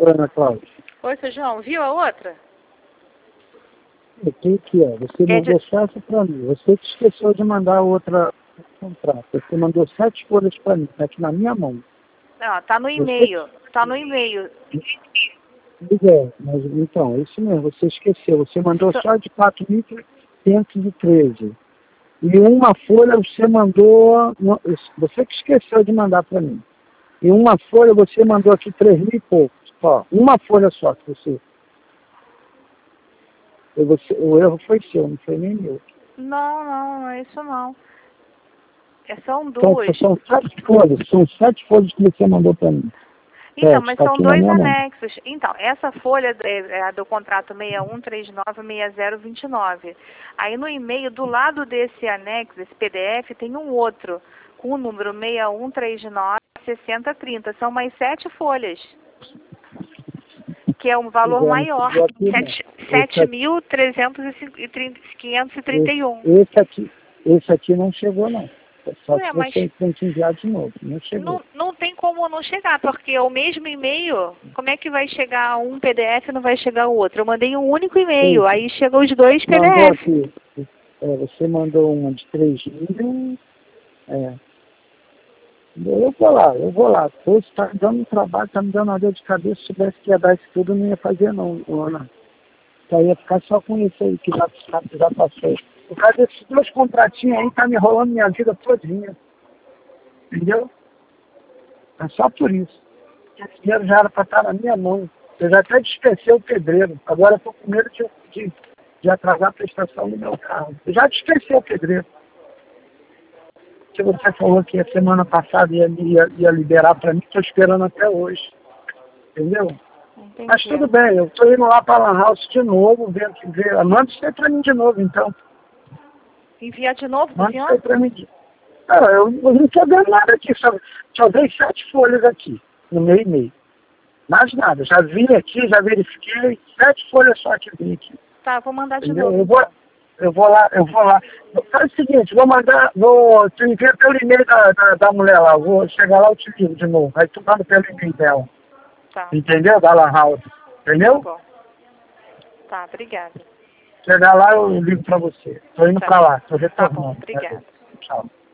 Oi, Ana Cláudia. Oi, seu João, viu a outra? O que é? Você mandou só essa para mim. Você que esqueceu de mandar outra contrato. Você mandou 7 folhas para mim, tá aqui na minha mão. Não, tá no e-mail. Tá no e-mail. Mas então, é isso mesmo, você esqueceu. Você mandou só de 4.513. E uma folha você mandou. Você que esqueceu de mandar para mim. E uma folha você mandou aqui 3.000 e poucos. Ó, uma folha só que você. O erro foi seu, não foi nem meu. Não é isso não. São Então, duas. são 7 folhas que você mandou para mim. Então, mas tá são aqui na dois minha mão. anexos. Então, essa folha é a do contrato 61396029. Aí no e-mail, do lado desse anexo, desse PDF, tem um outro, com o número 61396030. São mais 7 folhas, que é um valor maior, 7.331. Esse aqui não chegou, não. Só Ué, que mas você tem que enviar de novo. Não chegou. não tem como não chegar, porque é o mesmo e-mail. Como é que vai chegar um PDF e não vai chegar o outro? Eu mandei um único e-mail, Sim. aí chegam os dois Mandou PDF. aqui. Você mandou uma de 3.000. Eu vou lá. Você está me dando um trabalho, está me dando uma dor de cabeça. Se tivesse que ia dar isso tudo, eu não ia fazer, não, Ana. Então ia ficar só com isso aí, que já passou. Por causa desses 2 contratinhos aí, tá me enrolando minha vida todinha. Entendeu? É só por isso. Esse dinheiro já era para estar na minha mão. Eu já até dispensei o pedreiro. Agora eu estou com medo de atrasar a prestação do meu carro. Eu já dispensei o pedreiro. Que você falou que a semana passada ia liberar para mim, estou esperando até hoje. Entendeu? Entendi. Mas tudo bem, eu estou indo lá para a Lan House de novo, ver. Manda isso aí para mim de novo, então. Enviar de novo, Manda senhor? isso aí para mim. Não, eu não estou vendo nada aqui, só dei 7 folhas aqui, no meu e-mail. Mais nada, já vim aqui, já verifiquei, 7 folhas só que vim aqui. Tá, vou mandar de Entendeu? novo. Eu vou lá. Faz o seguinte, te enviar pelo e-mail da mulher lá, vou chegar lá e te ligo de novo. Aí tu manda pelo e-mail dela. Tá. Entendeu? Da Lan House. Entendeu? Tá bom. Tá, obrigada. Chegar lá eu ligo pra você. Tô indo pra lá, tô Tá bom, retornando. obrigada. Tchau.